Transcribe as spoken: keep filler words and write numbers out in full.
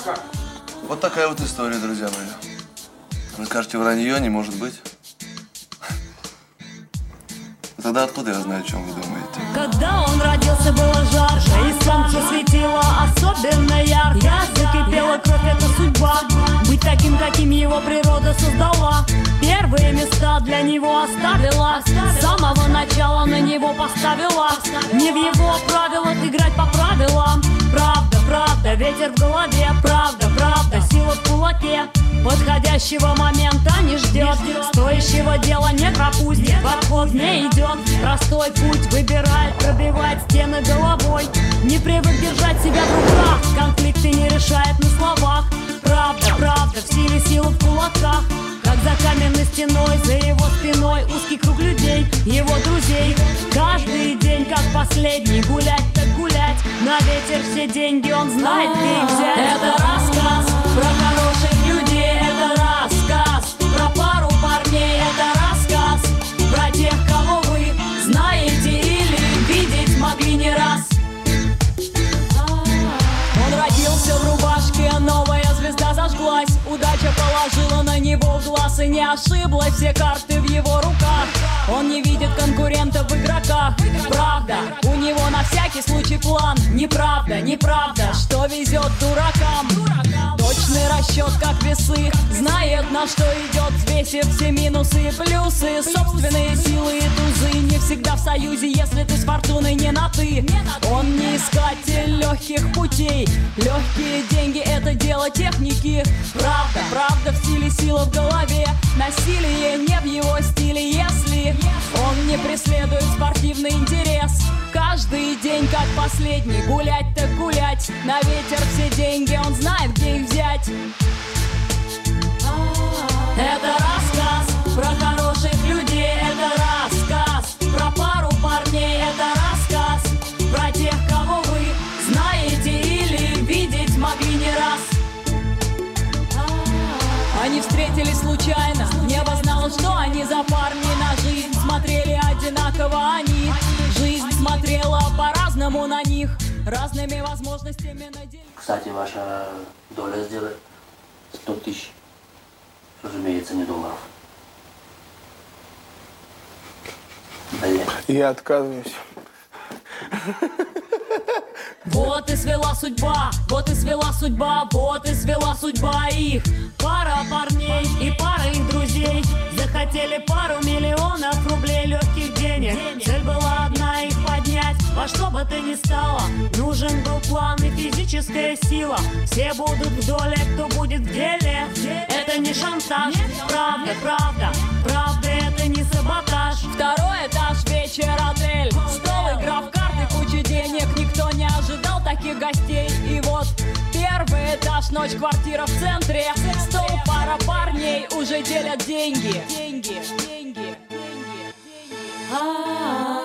как? Вот такая вот история, друзья мои. Вы скажете, вранье не может быть? Тогда откуда я знаю, о чем вы думаете? Когда он родился, было жарко, и солнце светило особенно ярко. Закипела кровь, это судьба, быть таким, каким его природа создала. Первые места для него оставила, с самого начала на него поставила. Не в его правилах играть по правилам. Правда, правда, ветер в голове. Правда, правда, сила в кулаке. Подходящего момента не ждет, стоящего дела не пропустит, в обход не идет. Простой путь выбирает, пробивает стены головой. Не привык держать себя в руках, конфликты не решает на словах. Правда, правда, в силе силы в кулаках. Как за каменной стеной, за его спиной узкий круг людей, его друзей. Каждый день как последний, гулять так гулять. На ветер все деньги он знает, где их взять. Это рассказ про хороших людей, это рассказ про пару парней, это рассказ про тех, кого вы знаете или видеть могли не раз. Он родился в рубашке, новая звезда зажглась. Удача положила на него в глаз и не ошиблась. Все карты в его руках, он не видит конкурентов в игроках. Правда, у него на всякий случай план. Неправда, неправда, что везет дуракам. Точный расчет, как весы, знает, на что идет, взвесив все минусы и плюсы. Собственные силы и тузы не всегда в союзе, если ты с фортуной не на ты. Он не искатель легких путей. Легкие деньги — это дело техники. Правда, правда, в стиле сила в голове. Насилие не в его стиле, если он не преследует спортивный интерес. Каждый день как последний, гулять так гулять. На ветер все деньги, он знает, где их взять. Это рассказ про хороших людей, это рассказ про пару парней, это рассказ про тех, кого вы знаете или видеть могли не раз. Они встретились случайно, небо знало, что они за парни. На жизнь смотрели одинаково они, жизнь смотрела по-разному на них, разными возможностями наделена. Кстати, ваша доля сделает сто тысяч, разумеется, не долларов. Да нет. Я отказываюсь. Вот и свела судьба, вот и свела судьба, вот и свела судьба их. Пара парней и пара их друзей захотели пару миллионов рублей легких денег. Цель была одна — их поднять во что бы то ни стало. Нужен был план и физическая сила. Все будут в доле, кто будет в деле. Это не шантаж, правда, правда, правда, это не саботаж. Второй этаж, вечер, отель, стол, игра в карты, куча денег. Никто не ожидал таких гостей. И вот первый этаж, ночь, квартира в центре. Стол, пара парней уже делят деньги. Деньги, деньги, деньги, деньги. А-а-а.